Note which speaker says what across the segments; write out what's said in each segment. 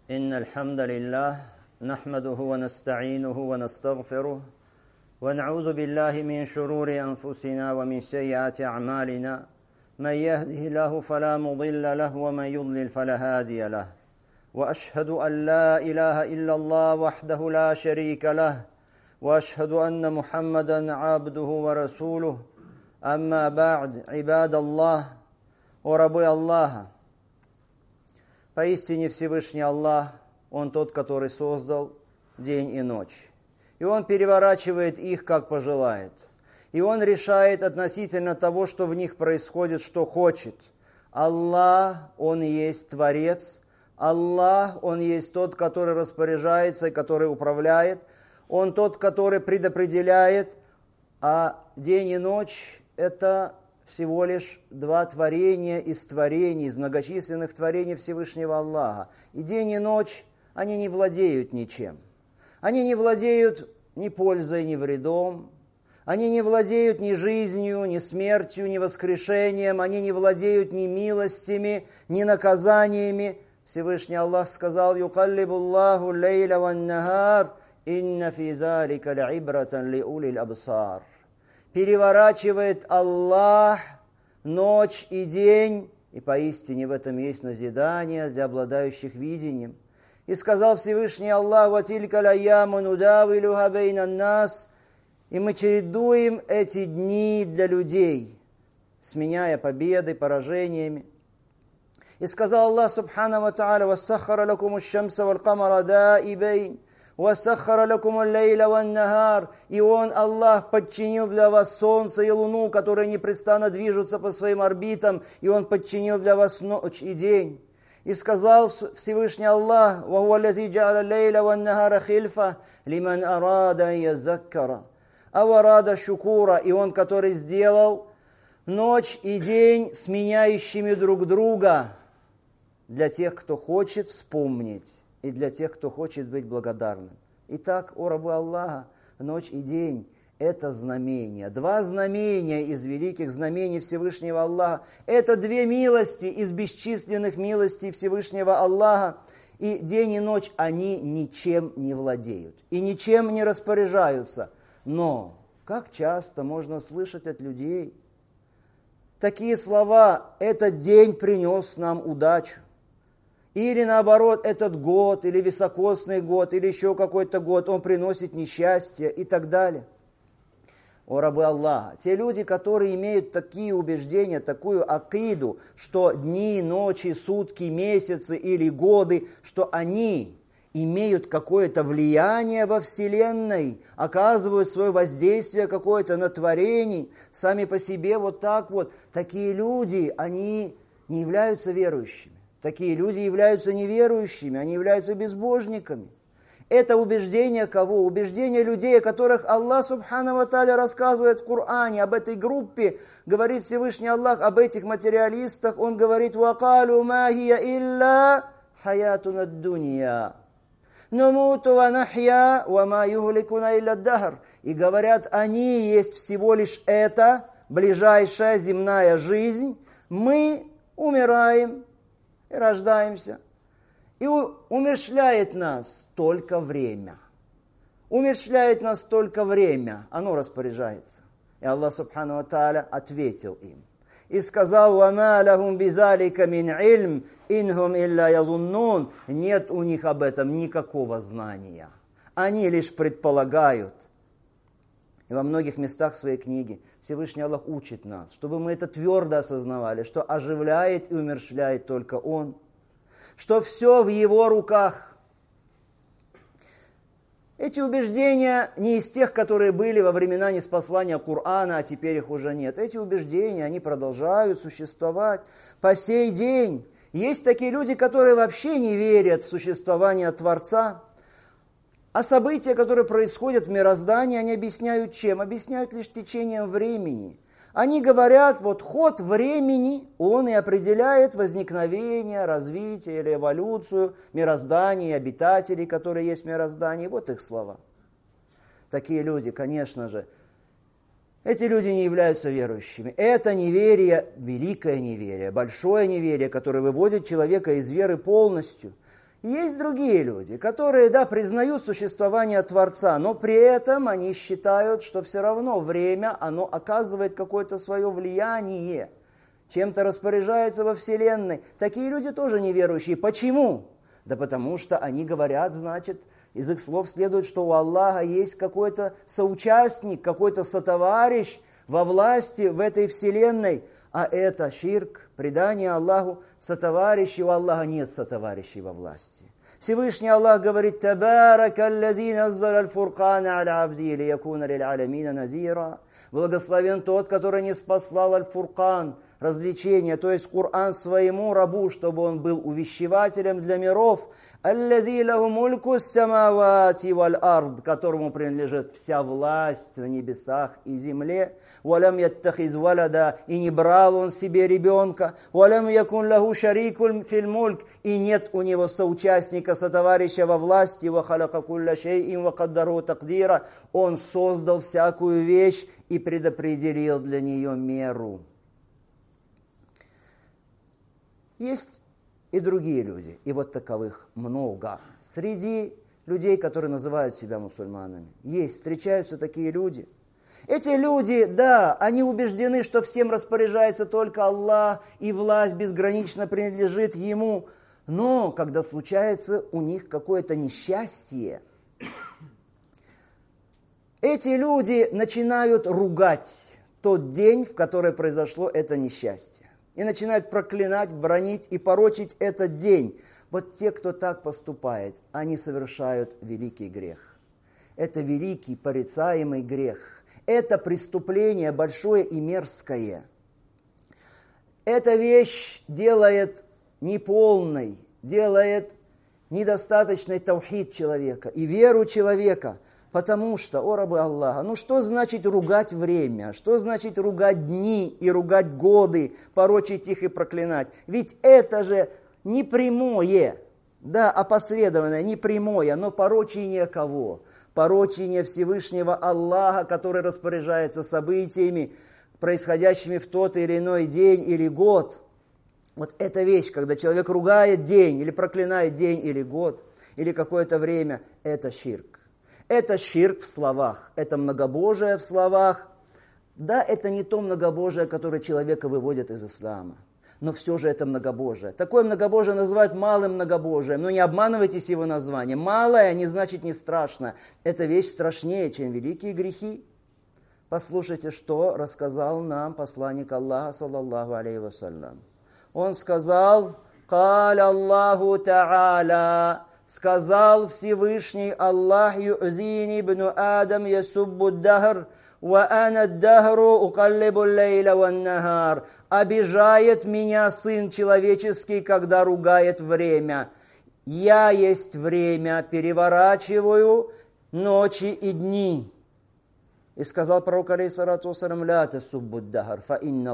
Speaker 1: إن الحمد لله نحمده ونستعينه ونستغفره ونعوذ بالله من شرور أنفسنا ومن سيئات أعمالنا من يهده الله فلا مضل له ومن يضلل فلا هادي له وأشهد أن لا إله إلا الله وحده لا شريك له وأشهد أن محمدا عبده ورسوله أما بعد عباد الله وربي الله. Поистине Всевышний Аллах, Он тот, который создал день и ночь. И Он переворачивает их, как пожелает. И Он решает относительно того, что в них происходит, что хочет. Аллах, Он есть Творец. Аллах, Он есть тот, который распоряжается и который управляет. Он тот, который предопределяет. А день и ночь – это всего лишь два творения из творений, из многочисленных творений Всевышнего Аллаха. И день и ночь, они не владеют ничем. Они не владеют ни пользой, ни вредом. Они не владеют ни жизнью, ни смертью, ни воскрешением. Они не владеют ни милостями, ни наказаниями. Всевышний Аллах сказал: «Юкаллибу Аллаху лейля ван нахар, инна фи залика л'ибратан лиулил абсар». Переворачивает Аллах ночь и день, и поистине в этом есть назидание для обладающих видением. И сказал Всевышний Аллах: «Ватилька лайяму нудавилуха бейнан нас». И мы чередуем эти дни для людей, сменяя победы, поражениями. И сказал Аллах субхану ва тааля: «Вассахара лакуму шамса вал камара даибейн». «Вассахара лакуму лейля ван нахар». И Он, Аллах, подчинил для вас солнце и луну, которые непрестанно движутся по своим орбитам, и Он подчинил для вас ночь и день. И сказал Всевышний Аллах: «Вахуа лази джа'аля лейля ван нахара хильфа лиман арада ан язаккара ав арада шукура». И Он, который сделал ночь и день сменяющими друг друга для тех, кто хочет вспомнить, и для тех, кто хочет быть благодарным. Итак, о рабы Аллаха, ночь и день – это знамения. Два знамения из великих знамений Всевышнего Аллаха. Это две милости из бесчисленных милостей Всевышнего Аллаха. И день и ночь, они ничем не владеют и ничем не распоряжаются. Но как часто можно слышать от людей такие слова: «Этот день принес нам удачу». Или наоборот, этот год, или високосный год, или еще какой-то год, он приносит несчастье и так далее. О рабы Аллаха, те люди, которые имеют такие убеждения, такую акиду, что дни, ночи, сутки, месяцы или годы, что они имеют какое-то влияние во Вселенной, оказывают свое воздействие какое-то на творение, сами по себе вот так вот, такие люди, они не являются верующими. Такие люди являются неверующими, они являются безбожниками. Это убеждение кого? Убеждение людей, о которых Аллах субхану ва тааля рассказывает в Коране. Об этой группе говорит Всевышний Аллах, об этих материалистах. Он говорит: «Вакалу ма хия илля хаятуна дунья. Намуту ва нахья ва ма юхликуна илля дахр». И говорят, они есть всего лишь это, ближайшая земная жизнь. Мы умираем и рождаемся. И умерщвляет нас только время. Умерщвляет нас только время. Оно распоряжается. И Аллах субхану ва тааля ответил им. И сказал: «Вама лахум бизалика мин ильм, инхум илля язуннун». Нет у них об этом никакого знания. Они лишь предполагают. И во многих местах своей книги Всевышний Аллах учит нас, чтобы мы это твердо осознавали, что оживляет и умерщвляет только Он, что все в Его руках. Эти убеждения не из тех, которые были во времена ниспослания Корана, а теперь их уже нет. Эти убеждения, они продолжают существовать по сей день. Есть такие люди, которые вообще не верят в существование Творца. А события, которые происходят в мироздании, они объясняют чем? Объясняют лишь течением времени. Они говорят, вот ход времени, он и определяет возникновение, развитие или эволюцию мироздания, обитателей, которые есть в мироздании. Вот их слова. Такие люди, конечно же, эти люди не являются верующими. Это неверие, великое неверие, большое неверие, которое выводит человека из веры полностью. Есть другие люди, которые, да, признают существование Творца, но при этом они считают, что все равно время, оно оказывает какое-то свое влияние, чем-то распоряжается во Вселенной. Такие люди тоже неверующие. Почему? Да потому что они говорят, значит, из их слов следует, что у Аллаха есть какой-то соучастник, какой-то сотоварищ во власти в этой Вселенной. А это ширк, предание Аллаху сотоварищей. У Аллаха нет сотоварищей во власти. Всевышний Аллах говорит: «Табарака аллази наззаля аль-фуркана аля абди лиякуна лил'алямина назира». Благословен тот, который не спаслал аль-фуркан, развлечение, то есть Кур'ан, своему рабу, чтобы он был увещевателем для миров. «Аллази лаху мульку ас-самавати валь-ард», которому принадлежит вся власть на небесах и земле. «Валям яттахиз валяда», и не брал он себе ребенка. «Валям якун лаху шарикун фил мульк», и нет у него соучастника, сотоварища во власти. «Ва халяка кулля шейин ва каддару такдира», он создал всякую вещь и предопределил для нее меру. Есть и другие люди, и вот таковых много. Среди людей, которые называют себя мусульманами, встречаются такие люди. Эти люди, да, они убеждены, что всем распоряжается только Аллах, и власть безгранично принадлежит Ему. Но когда случается у них какое-то несчастье, эти люди начинают ругать тот день, в который произошло это несчастье. И начинают проклинать, бранить и порочить этот день. Вот те, кто так поступает, они совершают великий грех. Это великий порицаемый грех. Это преступление большое и мерзкое. Эта вещь делает неполной, делает недостаточной таухид человека и веру человека. Потому что, о рабы Аллаха, что значит ругать время? Что значит ругать дни и ругать годы, порочить их и проклинать? Ведь это же не прямое, да, опосредованное, не прямое, но порочение кого? Порочение Всевышнего Аллаха, который распоряжается событиями, происходящими в тот или иной день или год. Вот эта вещь, когда человек ругает день или проклинает день или год, или какое-то время, это ширк. Это ширк в словах, это многобожие в словах. Да, это не то многобожие, которое человека выводит из ислама, но все же это многобожие. Такое многобожие называют малым многобожием, но не обманывайтесь его названием. Малое не значит не страшно. Эта вещь страшнее, чем великие грехи. Послушайте, что рассказал нам посланник Аллаха, саллаллаху алейхи вассалям. Он сказал: «Каля Аллаху та'аля». Сказал Всевышний Аллах: «Ю'зини ибну Адам ясуббу дахр, ва ана дахру укаллибу лейля ван нахар». Обижает меня Сын Человеческий, когда ругает время. Я есть время, переворачиваю ночи и дни. И сказал пророк, алейхиссалату вассалям: «Ля тасуббу дахр, фа инна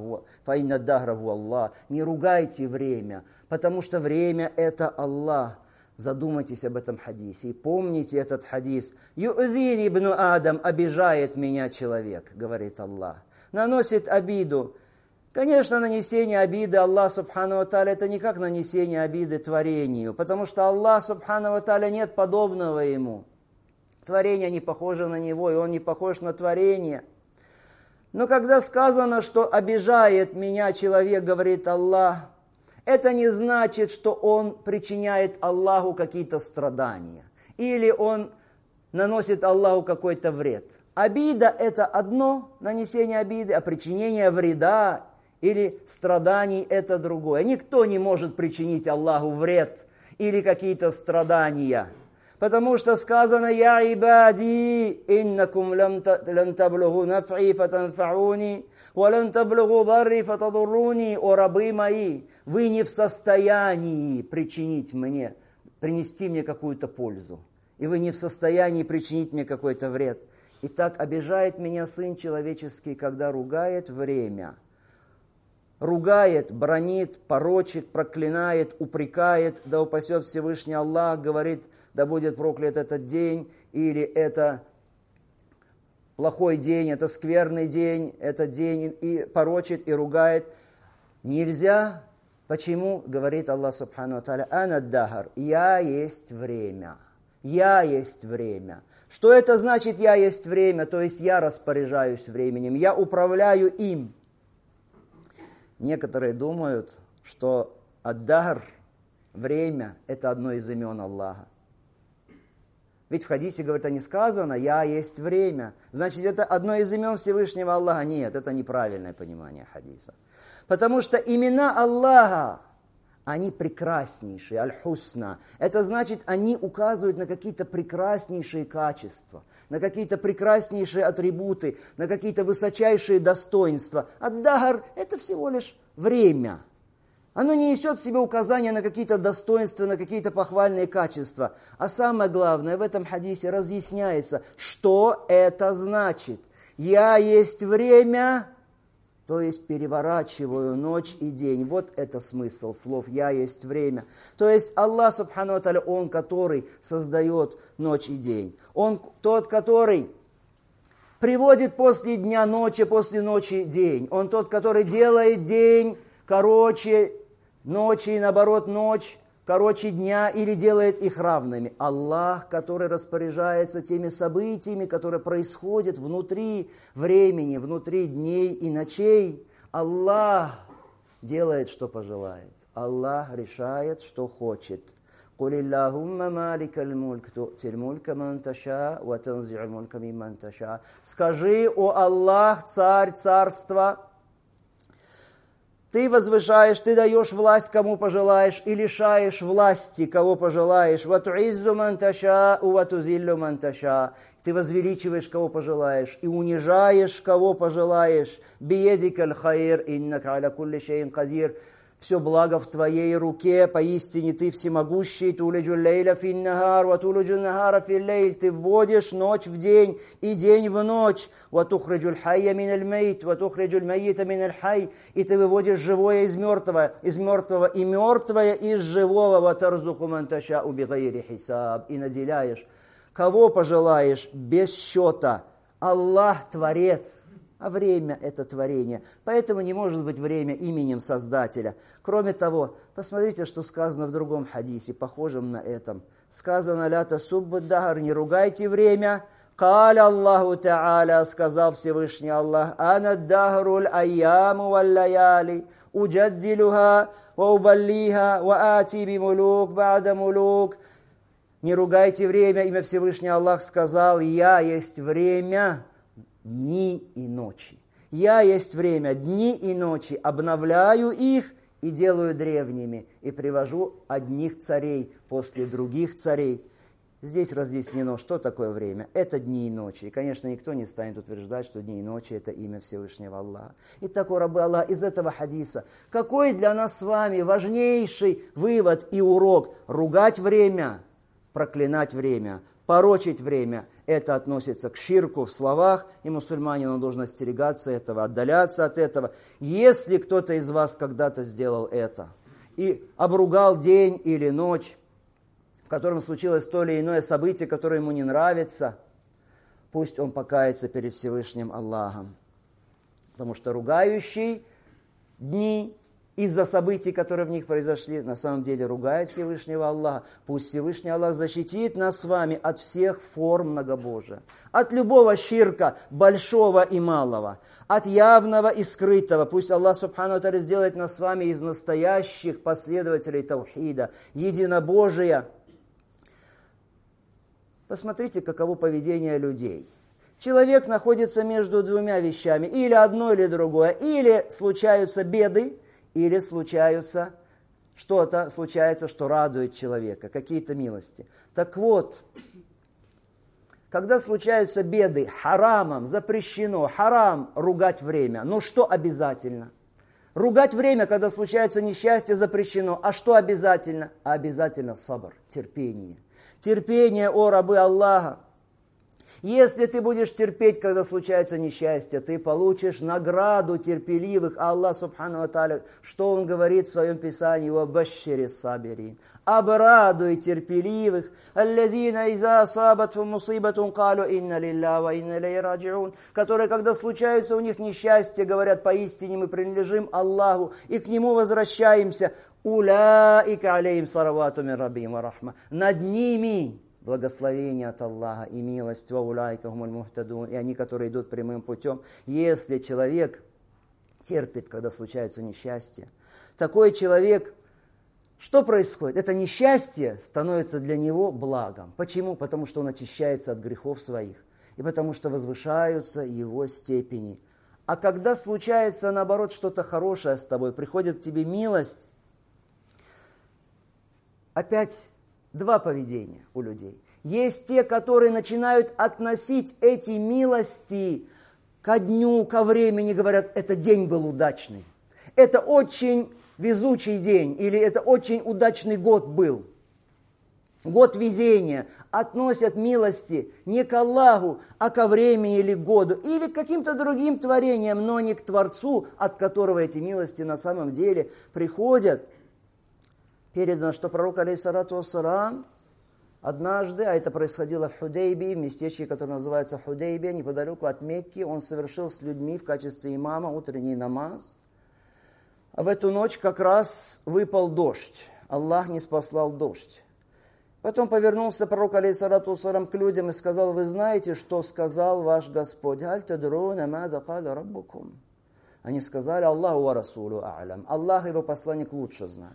Speaker 1: дахра ху Аллах». Не ругайте время, потому что время – это Аллах. Задумайтесь об этом хадисе и помните этот хадис. «Ю'зини ибну Адам», обижает меня человек, говорит Аллах, наносит обиду. Конечно, нанесение обиды Аллах субхану ва тааля это не как нанесение обиды творению, потому что Аллах субхану ва тааля нет подобного ему. Творение не похоже на него, и он не похож на творение. Но когда сказано, что обижает меня человек, говорит Аллах, это не значит, что он причиняет Аллаху какие-то страдания. Или он наносит Аллаху какой-то вред. Обида – это одно, нанесение обиды, а причинение вреда или страданий – это другое. Никто не может причинить Аллаху вред или какие-то страдания. Потому что сказано: «Я ибади, иннакум лан таблугу наф'и фатанфa'уни, ва лан таблугу дарри фатадурруни». О рабы мои, вы не в состоянии принести мне какую-то пользу. И вы не в состоянии причинить мне какой-то вред. И так обижает меня Сын Человеческий, когда ругает время. Ругает, бранит, порочит, проклинает, упрекает. Да упасет Всевышний Аллах, говорит: да будет проклят этот день, или это плохой день, это скверный день, этот день, и порочит, и ругает. Нельзя Почему говорит Аллах Субхану ва Тааля: «Ана дахар», «Я есть время». «Я есть время». Что это значит «я есть время»? То есть я распоряжаюсь временем, я управляю им. Некоторые думают, что ад-дахр, время, это одно из имен Аллаха. Ведь в хадисе, говорит, не сказано «я есть время». Значит, это одно из имен Всевышнего Аллаха. Нет, это неправильное понимание хадиса. Потому что имена Аллаха, они прекраснейшие, аль-хусна. Это значит, они указывают на какие-то прекраснейшие качества, на какие-то прекраснейшие атрибуты, на какие-то высочайшие достоинства. Ад-дахр – это всего лишь время. Оно не несет в себе указания на какие-то достоинства, на какие-то похвальные качества. А самое главное, в этом хадисе разъясняется, что это значит. «Я есть время», то есть переворачиваю ночь и день. Вот это смысл слов «я есть время». То есть Аллах, Субхану ва Тааля, Он, который создает ночь и день. Он тот, который приводит после дня ночи, после ночи день. Он тот, который делает день короче ночи, и наоборот ночь короче дня, или делает их равными. Аллах, который распоряжается теми событиями, которые происходят внутри времени, внутри дней и ночей. Аллах делает, что пожелает. Аллах решает, что хочет. قُلِ اللَّهُمَّ مَالِكَ الْمُلْكِ تُؤْتِي الْمُلْكَ مَنْ تَشَاءُ وَتَنْزِعُ الْمُلْكَ مِمَّنْ تَشَاءُ. Скажи: «О Аллах, царь царства, ты возвышаешь, ты даешь власть, кому пожелаешь, и лишаешь власти, кого пожелаешь. وَتُعِزُّ مَنْ تَشَاءُ وَتُذِلُّ مَنْ تَشَاءُ. Ты возвеличиваешь, кого пожелаешь, и унижаешь, кого пожелаешь. بِيَدِكَ الْخَيْرِ إِنَّكَ عَلَى كُلِّ شَيْءٍ قَدِيرٌ. Все благо в твоей руке, поистине ты всемогущий. «Тулиджу лейля фин нахар, ва тулиджу нахара фил лейль». Ты вводишь ночь в день и день в ночь. «Ва тухриджу лхайя мин аль-мейт, ва тухриджу аль-мейта мин аль-хай». И ты выводишь живое из мертвого, и мертвое из живого. «Ва тарзуху ман ташау бигайри хисаб». И наделяешь, кого пожелаешь, без счета. Аллах Творец. А время – это творение. Поэтому не может быть время именем Создателя. Кроме того, посмотрите, что сказано в другом хадисе, похожем на этом. Сказано: «Ля тасуббу дахр», не ругайте время. «Каля Аллаху Та'аля», сказал Всевышний Аллах: «Ана дахруль айяму валь лаяли, уджаддилуха, ва убаллиха, ва ати би мулук ба'да мулук». Не ругайте время, имя Всевышний Аллах сказал: «Я есть время, дни и ночи». Я есть время, дни и ночи, обновляю их и делаю древними, и привожу одних царей после других царей. Здесь разъяснено, что такое время. Это дни и ночи. И, конечно, никто не станет утверждать, что дни и ночи – это имя Всевышнего Аллаха. Итак, о рабы Аллаха, из этого хадиса, какой для нас с вами важнейший вывод и урок? Ругать время, проклинать время, порочить время. Это относится к ширку в словах, и мусульманину должен остерегаться этого, отдаляться от этого. Если кто-то из вас когда-то сделал это и обругал день или ночь, в котором случилось то или иное событие, которое ему не нравится, пусть он покается перед Всевышним Аллахом. Потому что ругающий дни из-за событий, которые в них произошли, на самом деле ругает Всевышнего Аллаха. Пусть Всевышний Аллах защитит нас с вами от всех форм многобожия. От любого ширка, большого и малого. От явного и скрытого. Пусть Аллах Субхану ва Тааля сделает нас с вами из настоящих последователей таухида, единобожия. Посмотрите, каково поведение людей. Человек находится между двумя вещами. Или одно, или другое. Или случаются беды, или случается, что радует человека, какие-то милости. Так вот, когда случаются беды, харамом запрещено, харам ругать время. Но что обязательно? Ругать время, когда случаются несчастья, запрещено. А что обязательно? А обязательно сабр, терпение. Терпение, о рабы Аллаха. Если ты будешь терпеть, когда случается несчастье, ты получишь награду терпеливых. А Аллах Субхану ва Тааля, что Он говорит в Своем Писании? «Вабашшири сабирин». Обрадуй терпеливых. «Аллазина иза асабатхум мусибатун калу инна лилля ва инна илейхи раджиун». Которые, когда случается у них несчастье, говорят: поистине мы принадлежим Аллаху и к Нему возвращаемся. «Уляика алейхим салавату мин раббихим ва рахма». Над ними благословение от Аллаха и милость, и они, которые идут прямым путем. Если человек терпит, когда случаются несчастья, такой человек, что происходит? Это несчастье становится для него благом. Почему? Потому что он очищается от грехов своих, и потому что возвышаются его степени. А когда случается, наоборот, что-то хорошее с тобой, приходит к тебе милость, опять два поведения у людей. Есть те, которые начинают относить эти милости ко дню, ко времени, говорят: этот день был удачный, это очень везучий день, или это очень удачный год был, год везения. Относят милости не к Аллаху, а ко времени или к году, или к каким-то другим творениям, но не к Творцу, от которого эти милости на самом деле приходят. Передано, что пророк, алейхиссалату вассалам, однажды, а это происходило в Худейбии, в местечке, которое называется Худейбия, неподалеку от Мекки, он совершил с людьми в качестве имама утренний намаз. А в эту ночь как раз выпал дождь. Аллах не спаслал дождь. Потом повернулся пророк, алейхиссалату вассалам, к людям и сказал: вы знаете, что сказал ваш Господь? Аль тадруна маза каля раббукум. Они сказали: Аллаху ва расулу а'лам. Аллах и его посланник лучше знают.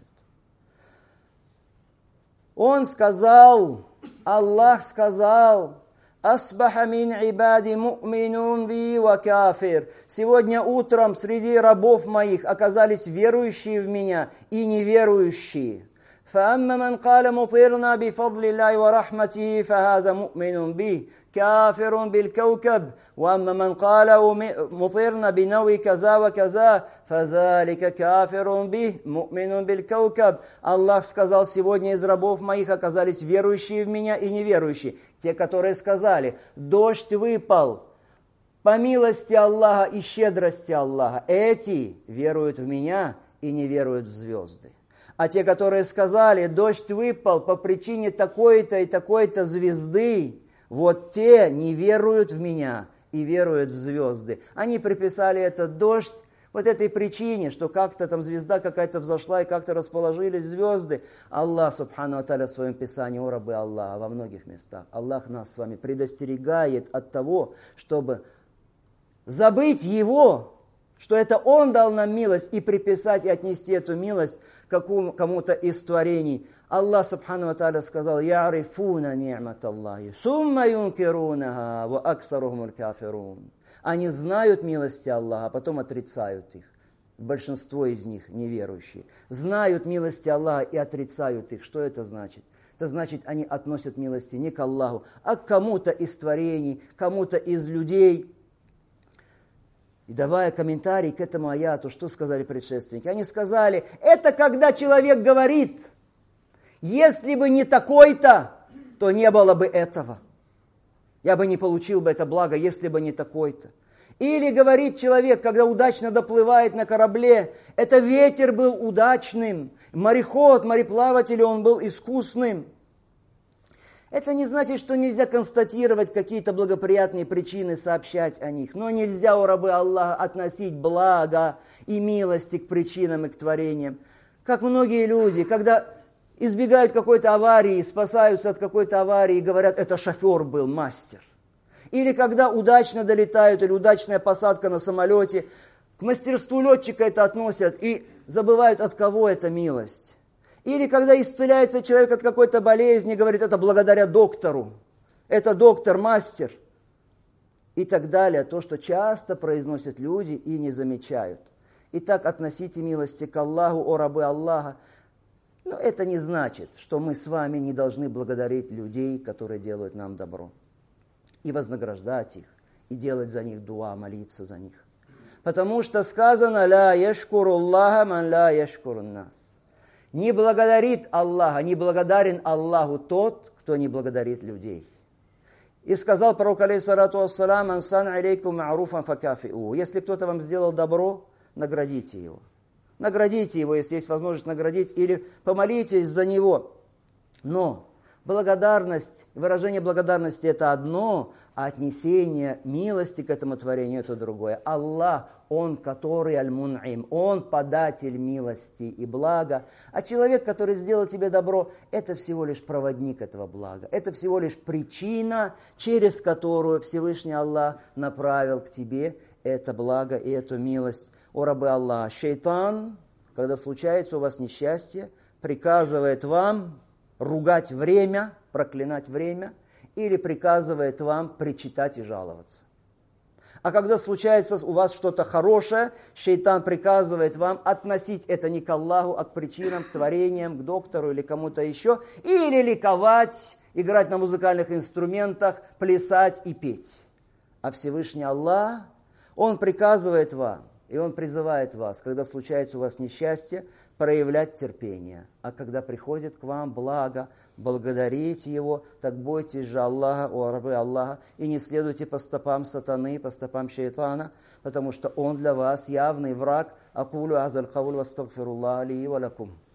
Speaker 1: Он сказал, Аллах сказал: «Асбаха мин ибади му'минун би ва кафир». Сегодня утром среди рабов моих оказались верующие в меня и неверующие. فَأَمَّا مَنْ قَالَ مُطِرْنَا بِفَضْلِ اللَّهِ وَرَحْمَتِهِ فَهَذَا مُؤْمِنٌ بِهِ كافر بالكوكب وأما من قال مطرنا بنوي كذا وكذا فذلك كافر به مؤمن بالكوكب. Аллах сказал: сегодня из рабов моих оказались верующие в меня и неверующие. Те, которые сказали: дождь выпал по милости Аллаха и щедрости Аллаха, эти веруют в меня и не веруют в звезды. А те, которые сказали: дождь выпал по причине такой-то и такой-то звезды, вот те не веруют в меня и веруют в звезды. Они приписали этот дождь вот этой причине, что как-то там звезда какая-то взошла и как-то расположились звезды. Аллах, субхану ва тааля, в своем Писании, о рабы Аллаха, во многих местах, Аллах нас с вами предостерегает от того, чтобы забыть Его, что это Он дал нам милость, и приписать и отнести эту милость к кому-то из творений. Аллах Субхану ва Тааля сказал: «Я'рифуна ни'мат Аллахи, сумма юнкирунаха, ва аксарухумуль кафирун». Они знают милости Аллаха, а потом отрицают их. Большинство из них неверующие. Знают милости Аллаха и отрицают их. Что это значит? Это значит, они относят милости не к Аллаху, а к кому-то из творений, кому-то из людей. И давая комментарий к этому аяту, что сказали предшественники? Они сказали: это когда человек говорит: если бы не такой-то, то не было бы этого. Я бы не получил бы это благо, если бы не такой-то. Или говорит человек, когда удачно доплывает на корабле: это ветер был удачным, мореход, мореплаватель, он был искусным. Это не значит, что нельзя констатировать какие-то благоприятные причины, сообщать о них. Но нельзя, у рабы Аллаха, относить благо и милости к причинам и к творениям. Как многие люди, когда избегают какой-то аварии, спасаются от какой-то аварии и говорят: это шофер был, мастер. Или когда удачно долетают, или удачная посадка на самолете, к мастерству летчика это относят и забывают, от кого эта милость. Или когда исцеляется человек от какой-то болезни, говорит: это благодаря доктору, это доктор, мастер. И так далее. То, что часто произносят люди и не замечают. Итак, относите милости к Аллаху, о рабы Аллаха. Но это не значит, что мы с вами не должны благодарить людей, которые делают нам добро. И вознаграждать их, и делать за них дуа, молиться за них. Потому что сказано: «Ла яшкуруллаха ман ла яшкурун нас». Не благодарит Аллаха, не благодарен Аллаху тот, кто не благодарит людей. И сказал пророк, алейхиссалату вассалам, «Ансан алейкум ма'руфан факафи'у». Если кто-то вам сделал добро, наградите его. Наградите его, если есть возможность наградить, или помолитесь за него. Но благодарность, выражение благодарности – это одно, а отнесение милости к этому творению – это другое. Аллах, Он, который аль-мун'им, Он податель милости и блага. А человек, который сделал тебе добро, это всего лишь проводник этого блага. Это всего лишь причина, через которую Всевышний Аллах направил к тебе это благо и эту милость. О рабы Аллаха, шайтан, когда случается у вас несчастье, приказывает вам ругать время, проклинать время, или приказывает вам причитать и жаловаться. А когда случается у вас что-то хорошее, шайтан приказывает вам относить это не к Аллаху, а к причинам, к творениям, к доктору или кому-то еще, или ликовать, играть на музыкальных инструментах, плясать и петь. А Всевышний Аллах, Он приказывает вам, и Он призывает вас, когда случается у вас несчастье, проявлять терпение. А когда приходит к вам благо, благодарите Его, так бойтесь же Аллаха, о рабы Аллаха, и не следуйте по стопам сатаны, по стопам шайтана, потому что он для вас явный враг. Акулю азаль кауль вастагфируллах ли ва лакум.